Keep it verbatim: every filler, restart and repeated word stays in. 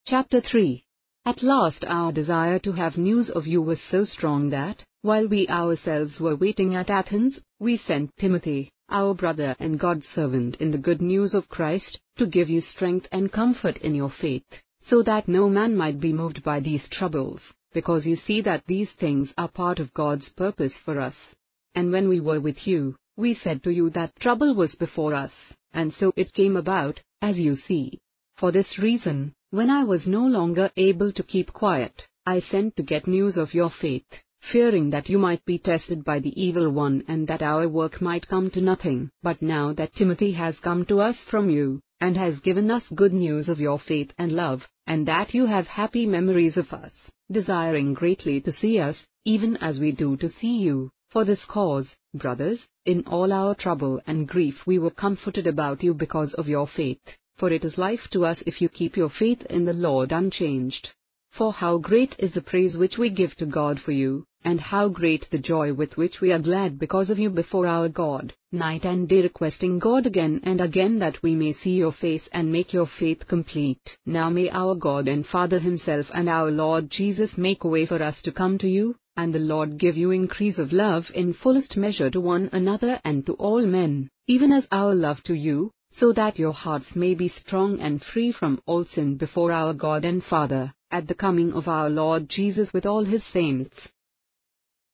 Chapter three. At last our desire to have news of you was so strong that, while we ourselves were waiting at Athens, we sent Timothy, our brother and God's servant in the good news of Christ, to give you strength and comfort in your faith, so that no man might be moved by these troubles, because you see that these things are part of God's purpose for us. And when we were with you, we said to you that trouble was before us, and so it came about, as you see. For this reason, when I was no longer able to keep quiet, I sent to get news of your faith, fearing that you might be tested by the evil one and that our work might come to nothing. But now that Timothy has come to us from you, and has given us good news of your faith and love, and that you have happy memories of us, desiring greatly to see us, even as we do to see you, for this cause, brothers, in all our trouble and grief we were comforted about you because of your faith. For it is life to us if you keep your faith in the Lord unchanged. For how great is the praise which we give to God for you, and how great the joy with which we are glad because of you before our God, night and day requesting God again and again that we may see your face and make your faith complete. Now may our God and Father himself and our Lord Jesus make a way for us to come to you, and the Lord give you increase of love in fullest measure to one another and to all men, even as our love to you, so that your hearts may be strong and free from all sin before our God and Father, at the coming of our Lord Jesus with all his saints.